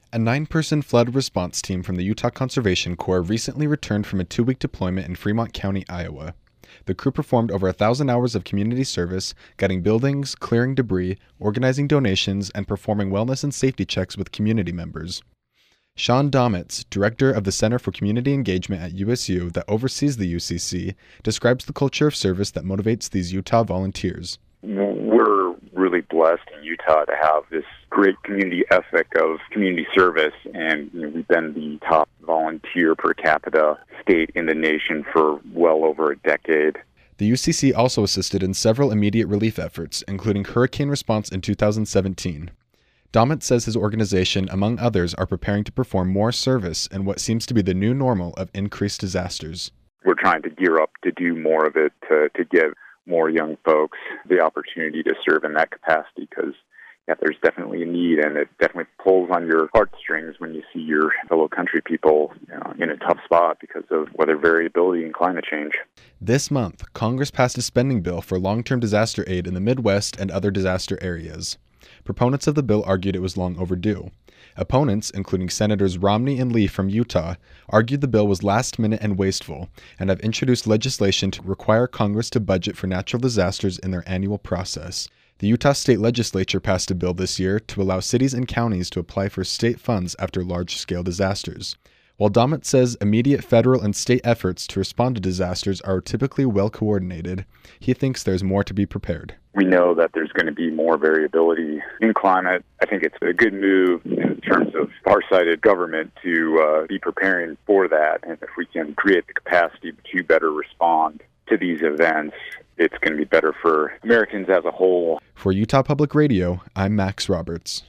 A 9-person flood response team from the Utah Conservation Corps recently returned from a 2-week deployment in Fremont County, Iowa. The crew performed over 1,000 hours of community service, gutting buildings, clearing debris, organizing donations, and performing wellness and safety checks with community members. Sean Domitz, director of the Center for Community Engagement at USU that oversees the UCC, describes the culture of service that motivates these Utah volunteers. We're really blessed in Utah to have this great community ethic of community service, and we've been the top volunteer per capita state in the nation for well over a decade. The UCC also assisted in several immediate relief efforts, including hurricane response in 2017. Domitz says his organization, among others, are preparing to perform more service in what seems to be the new normal of increased disasters. We're trying to gear up to do more of it, to give more young folks the opportunity to serve in that capacity, because there's definitely a need, and it definitely pulls on your heartstrings when you see your fellow country people in a tough spot because of weather variability and climate change. This month, Congress passed a spending bill for long-term disaster aid in the Midwest and other disaster areas. Proponents of the bill argued it was long overdue. Opponents, including Senators Romney and Lee from Utah, argued the bill was last-minute and wasteful, and have introduced legislation to require Congress to budget for natural disasters in their annual process. The Utah State Legislature passed a bill this year to allow cities and counties to apply for state funds after large-scale disasters. While Domitz says immediate federal and state efforts to respond to disasters are typically well coordinated, he thinks there's more to be prepared. We know that there's going to be more variability in climate. I think it's a good move in terms of far-sighted government to be preparing for that. And if we can create the capacity to better respond to these events, it's going to be better for Americans as a whole. For Utah Public Radio, I'm Max Roberts.